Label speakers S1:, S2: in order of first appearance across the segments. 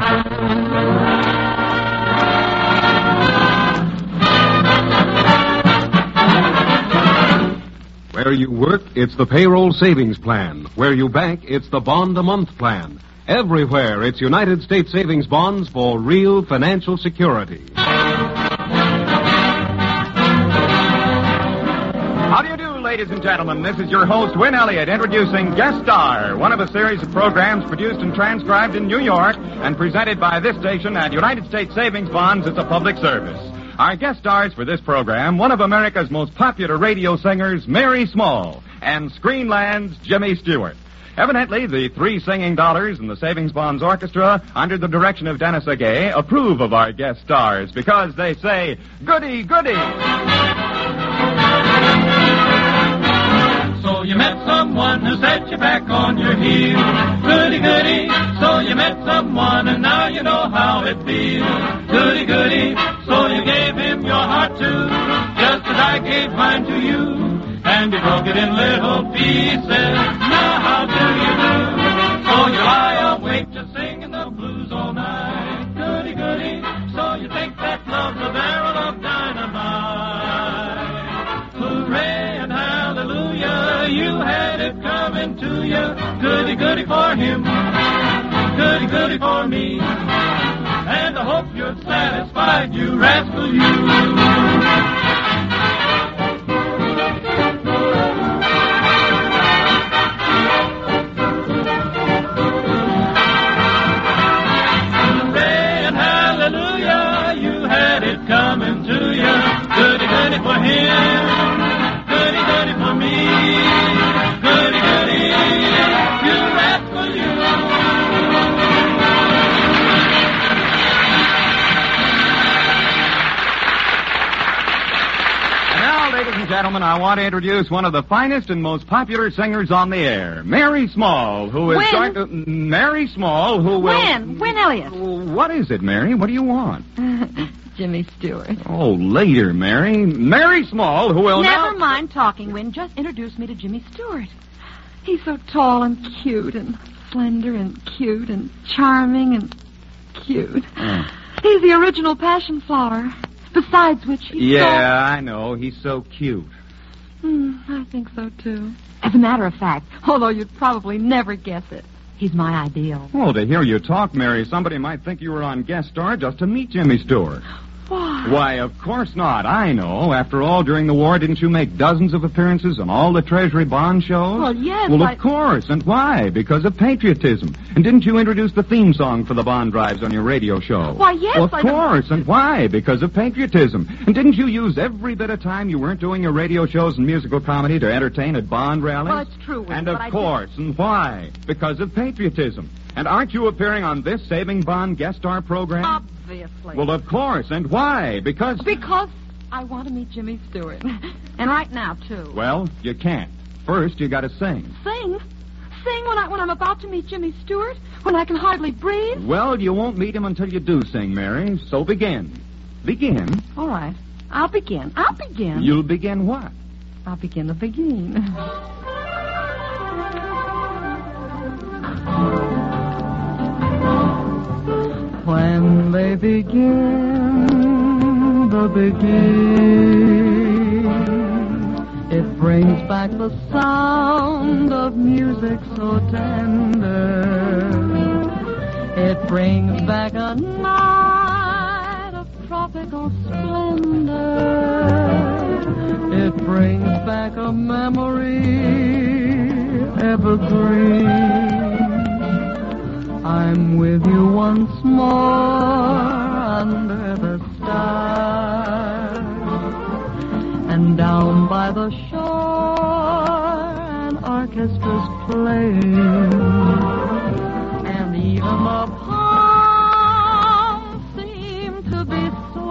S1: Where you work, it's the payroll savings plan. Where you bank, it's the bond-a-month plan. Everywhere, it's United States savings bonds for real financial security.
S2: How do you do, ladies and gentlemen? This is your host, Win Elliott, introducing Guest Star, one of a series of programs produced and transcribed in New York and presented by this station at United States Savings Bonds as a public service. Our guest stars for this program, one of America's most popular radio singers, Mary Small, and Screenland's Jimmy Stewart. Evidently, the three singing daughters in the Savings Bonds Orchestra, under the direction of Dennis Agay, approve of our guest stars because they say, goody, goody.
S3: So you met someone who set you back on your heels. Goody, goody. So you met someone and now you know how it feels. Goody, goody. So you gave him your heart too, just as I gave mine to you. And you broke it in little pieces. Now how do you do? So you lie awake just singing the blues all night. Goody, goody. So you think that love's a barrel of dynamite. Hooray and hallelujah, you had it coming to you. Goody, goody for him. Goody, goody for me. And I hope you're satisfied, you rascal, you. Hooray and hallelujah, you had it coming to you. Goody, goody for him. Goody, goody for me. Goody, goody, you rascal, you.
S2: Ladies and gentlemen, I want to introduce one of the finest and most popular singers on the air, Mary Small, who is going to... Mary Small, who will...
S4: Win Elliott.
S2: What is it, Mary? What do you want?
S4: Jimmy Stewart.
S2: Oh, later, Mary. Mary Small, who will
S4: Never mind talking, Win. Just introduce me to Jimmy Stewart. He's so tall and cute and slender and cute and charming and cute. He's the original passion flower. Besides which he's
S2: I know. He's so cute.
S4: I think so, too. As a matter of fact, although you'd probably never guess it, he's my ideal.
S2: Well, to hear you talk, Mary, somebody might think you were on guest star just to meet Jimmy Stewart.
S4: Why?
S2: Why, of course not. I know. After all, during the war, didn't you make dozens of appearances on all the Treasury bond shows?
S4: Well, yes.
S2: Well, of course. And why? Because of patriotism. And didn't you introduce the theme song for the bond drives on your radio show?
S4: Why, yes.
S2: Well, of course. And why? Because of patriotism. And didn't you use every bit of time you weren't doing your radio shows and musical comedy to entertain at bond rallies?
S4: Well, it's true, Win,
S2: And of course. And why? Because of patriotism. And aren't you appearing on this Saving Bond guest star program?
S4: Obviously.
S2: Well, of course. And why? Because
S4: I want to meet Jimmy Stewart. And right now, too.
S2: Well, you can't. First, you got to sing.
S4: Sing? Sing when I'm about to meet Jimmy Stewart? When I can hardly breathe?
S2: Well, you won't meet him until you do sing, Mary. So begin. Begin.
S4: All right. I'll begin.
S2: You'll begin what?
S4: I'll begin the beginning. When they begin the beginning, it brings back the sound of music so tender. It brings back a night of tropical splendor. It brings back a memory evergreen. I'm with you once more under the stars, and down by the shore an orchestra's playing, and even the palms seem to be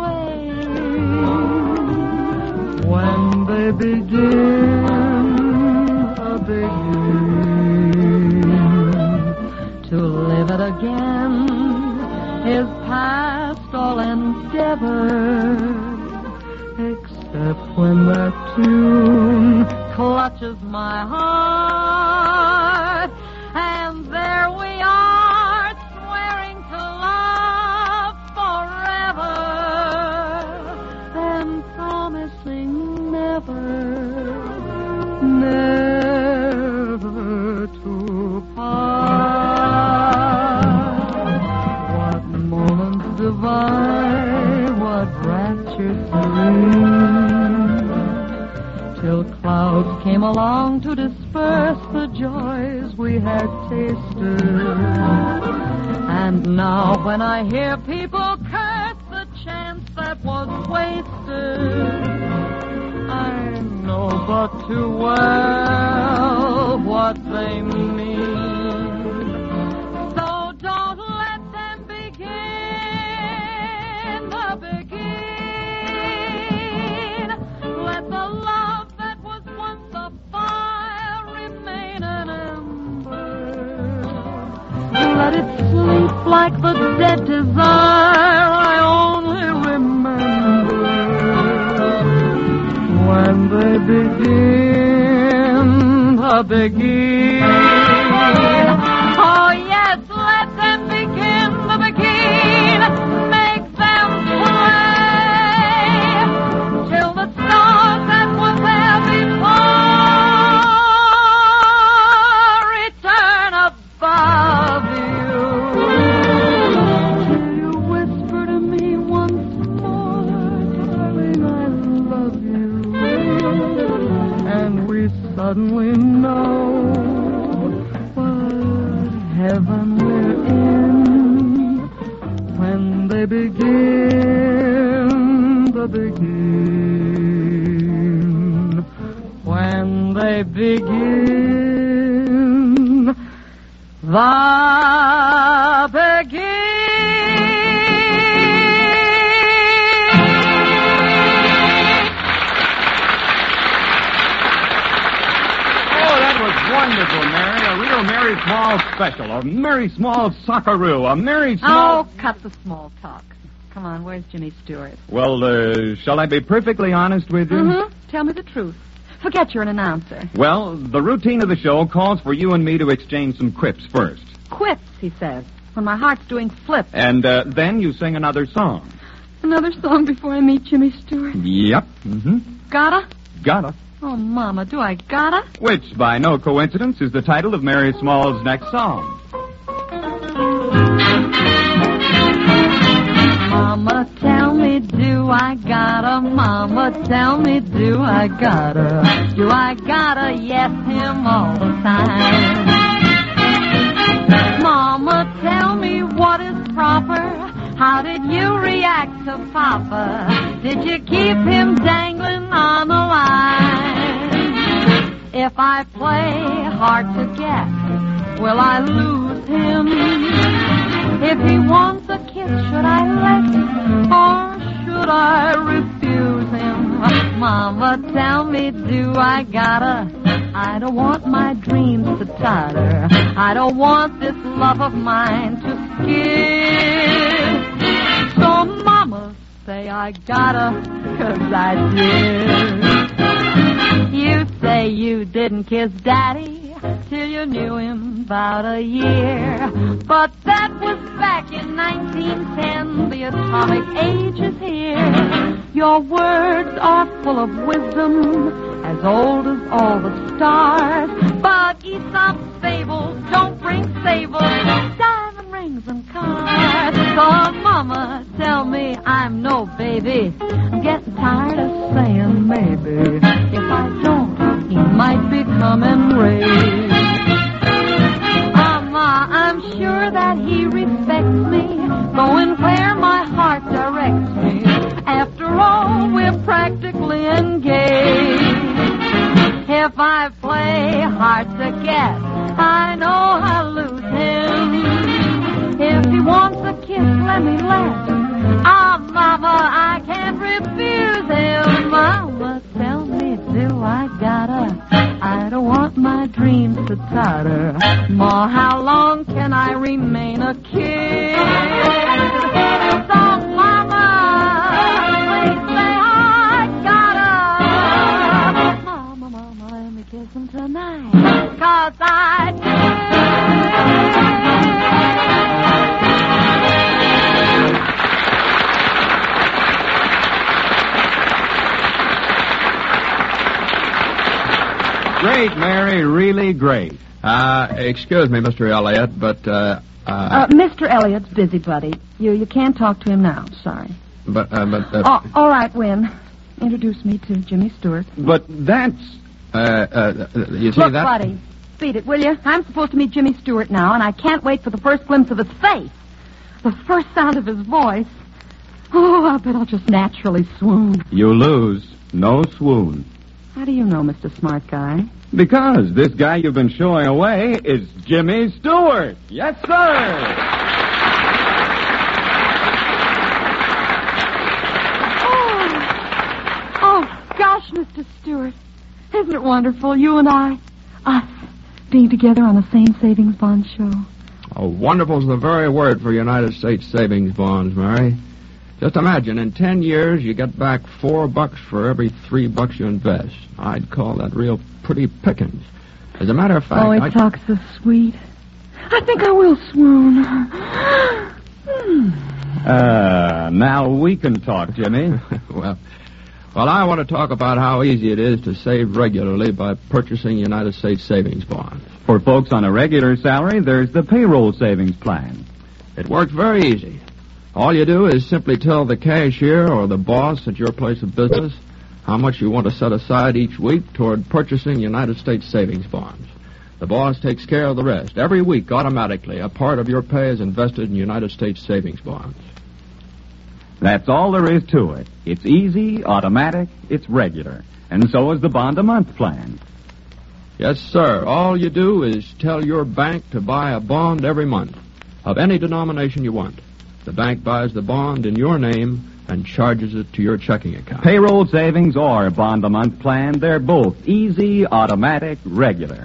S4: swaying when they begin a begin. To live it again is past all endeavor, except when that tune clutches my heart, and there we are, swearing to love came along to disperse the joys we had tasted. And now when I hear people curse the chance that was wasted, I know but too well what they mean. So don't let them begin the begin. Let the love that was once a fire remain an ember. Let it sleep like the dead desire I only remember when they begin to begin. Oh yes, let them begin to begin. Make them play till the stars that were there before return above you. Till you whisper to me once more, darling, I love you. And we suddenly know what heaven we're in when they begin to begin. When they begin the begin.
S2: Wonderful, Mary. A real Mary Small special. A Mary Small Sockaroo. A Mary Small...
S4: Oh, cut the small talk. Come on, where's Jimmy Stewart?
S2: Well, shall I be perfectly honest with you?
S4: Mm-hmm. Tell me the truth. Forget you're an announcer.
S2: Well, the routine of the show calls for you and me to exchange some quips first.
S4: Quips, he says, when my heart's doing flips.
S2: And then you sing another song.
S4: Another song before I meet Jimmy Stewart?
S2: Yep. Mm-hmm.
S4: Gotta?
S2: Gotta.
S4: Oh, Mama, do I gotta?
S2: Which, by no coincidence, is the title of Mary Small's next song.
S4: Mama, tell me, do I gotta? Mama, tell me, do I gotta? Do I gotta yes him all the time? Mama, tell me what is proper? How did you react to Papa? Did you keep him dangling on the line? If I play hard to get, will I lose him? If he wants a kiss, should I let him or should I refuse him? Mama, tell me, do I gotta? I don't want my dreams to totter. I don't want this love of mine to skid. So, Mama, say I gotta, 'cause I did. You say you didn't kiss Daddy till you knew him about a year. But that was back in 1910. The atomic age is here. Your words are full of wisdom, as old as all the stars. But Aesop's fables don't bring sables, diamond rings and cars. So, Mama, tell me I'm no baby. I'm getting tired of saying maybe. If I don't, he might become enraged. Mama, I'm sure that he respects me, going where my heart directs me. After all, we're practically engaged. If I play hard to get, I know I'll lose him. If he wants a kiss, let me laugh. Ah, Mama, I can't refuse him. Mama, tell me, do I gotta? I don't want my dreams to totter. Ma, how long can I remain a kid? So, Mama, please say I gotta. Mama, let me kiss him tonight, 'cause I
S2: Great, Mary, really great.
S5: Excuse me, Mr. Elliott, but,
S4: Mr. Elliott's busy, buddy. You can't talk to him now. Sorry.
S5: But,
S4: Oh, all right, Win. Introduce me to Jimmy Stewart.
S2: But that's...
S5: You see
S4: Look,
S5: that?
S4: buddy, beat it, will you? I'm supposed to meet Jimmy Stewart now, and I can't wait for the first glimpse of his face. The first sound of his voice. Oh, I bet I'll just naturally swoon.
S2: You lose. No swoon.
S4: How do you know, Mr. Smart Guy?
S2: Because this guy you've been showing away is Jimmy Stewart. Yes, sir.
S4: Gosh, Mr. Stewart, isn't it wonderful, you and I, us, being together on the same savings bond show?
S5: Oh, wonderful's the very word for United States savings bonds, Mary. Just imagine, in 10 years, you get back $4 for every $3 you invest. I'd call that real pretty pickings. As a matter of fact,
S4: he talks so sweet. I think I will swoon.
S2: Now we can talk, Jimmy.
S5: Well, I want to talk about how easy it is to save regularly by purchasing United States savings bonds.
S2: For folks on a regular salary, there's the payroll savings plan.
S5: It works very easy. All you do is simply tell the cashier or the boss at your place of business how much you want to set aside each week toward purchasing United States savings bonds. The boss takes care of the rest. Every week, automatically, a part of your pay is invested in United States savings bonds.
S2: That's all there is to it. It's easy, automatic, it's regular. And so is the bond-a-month plan.
S5: Yes, sir. All you do is tell your bank to buy a bond every month of any denomination you want. The bank buys the bond in your name and charges it to your checking account.
S2: Payroll savings or bond-a-month plan, they're both easy, automatic, regular.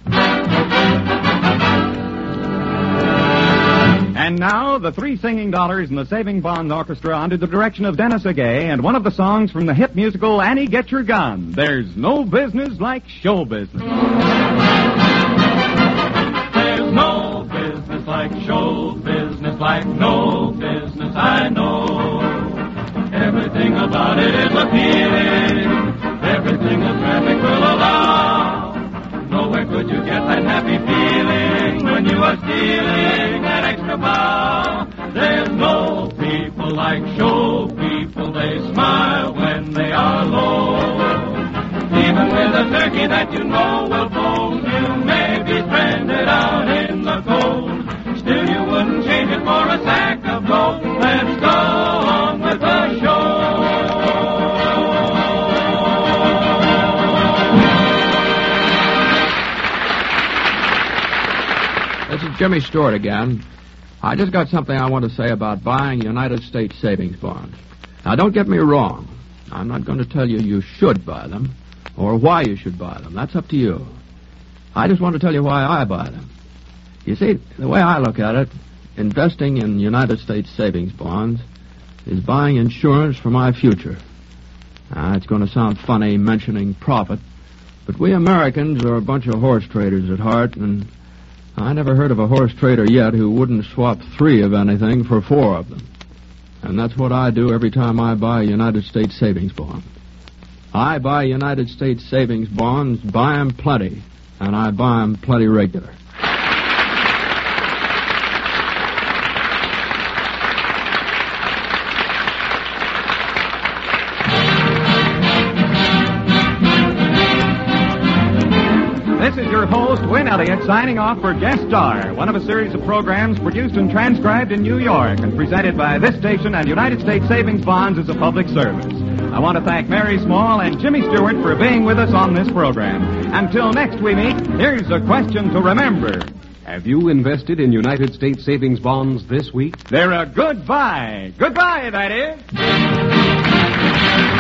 S2: And now, the three singing dollars in the Saving Bonds Orchestra under the direction of Dennis Agay and one of the songs from the hit musical Annie Get Your Gun. There's no business like show business.
S3: There's no business like show business, like no business I know. Everything about it is appealing, everything the traffic will allow. Nowhere could you get that happy feeling when you are stealing that extra bow. There's no people like show people. They smile when they are low. Even with a turkey that you know will fold, you may be stranded out in the cold. Still you wouldn't change it for a sack of gold. Let's go on with the show.
S5: This is Jimmy Stewart again. I just got something I want to say about buying United States savings bonds. Now, don't get me wrong. I'm not going to tell you you should buy them or why you should buy them. That's up to you. I just want to tell you why I buy them. You see, the way I look at it, investing in United States savings bonds is buying insurance for my future. Now, it's going to sound funny mentioning profit, but we Americans are a bunch of horse traders at heart, and I never heard of a horse trader yet who wouldn't swap 3 of anything for 4 of them. And that's what I do every time I buy a United States savings bond. I buy United States savings bonds, buy 'em plenty, and I buy 'em plenty regular.
S2: This is your host, Win Elliott, signing off for Guest Star, one of a series of programs produced and transcribed in New York and presented by this station and United States Savings Bonds as a public service. I want to thank Mary Small and Jimmy Stewart for being with us on this program. Until next we meet, here's a question to remember.
S1: Have you invested in United States savings bonds this week?
S2: They're a good buy. Goodbye, that is.